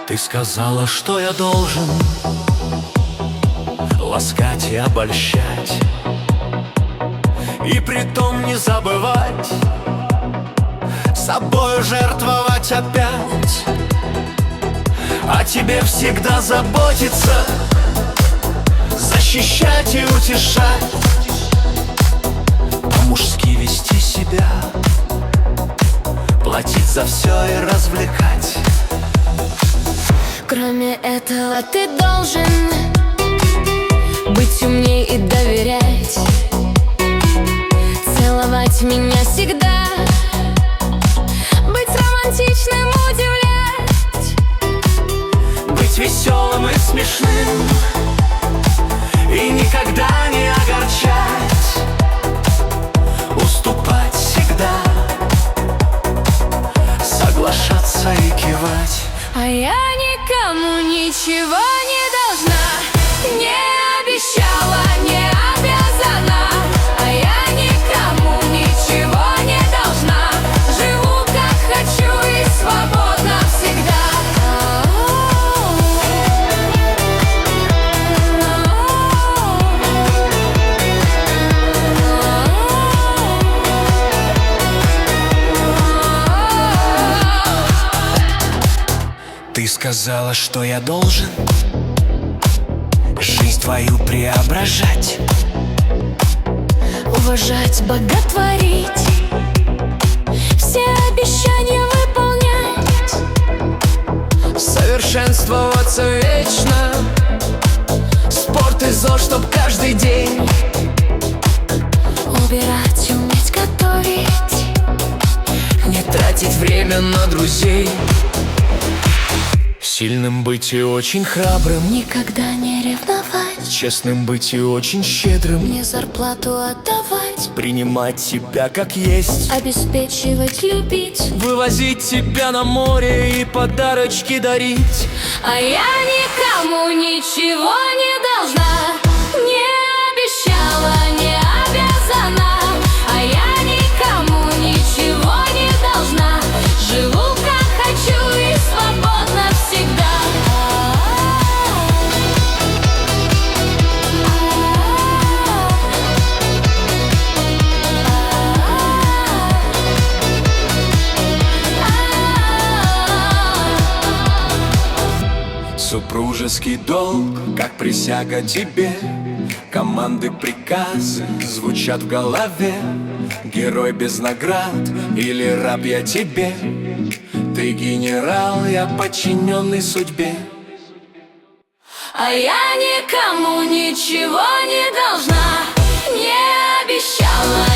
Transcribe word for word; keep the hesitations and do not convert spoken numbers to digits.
Ты сказала, что я должен ласкать и обольщать, и притом не забывать собою жертвовать опять. О тебе всегда заботиться, защищать и утешать, по-мужски вести себя, платить за все и развлекать. Кроме этого ты должен быть умней и доверять, целовать меня всегда, быть романтичным, удивлять, быть веселым и смешным и никогда не огорчать, уступать всегда, соглашаться и кивать. А я никому ничего не должна, не обещала, не обязана. А я никому ничего не должна, живу как хочу и свободна всегда. Ты сказала, что я должен жизнь твою преображать, Уважать, боготворить, все обещания выполнять, совершенствоваться вечно, спорт и зо, чтоб каждый день убирать, уметь готовить, не тратить время на друзей, сильным быть и очень храбрым, никогда не ревновать, честным быть и очень щедрым, мне зарплату отдавать, принимать тебя как есть, обеспечивать, любить. вывозить тебя на море и подарочки дарить. А я никому ничего не должна, не обещала, не обязана. А я никому ничего не должна, живу как хочу и свободна всегда. Супружеский долг, как присяга тебе, команды, приказы звучат в голове. Герой без наград или раб я тебе, ты генерал, я подчиненный судьбе. А я никому ничего не должна, не обещала.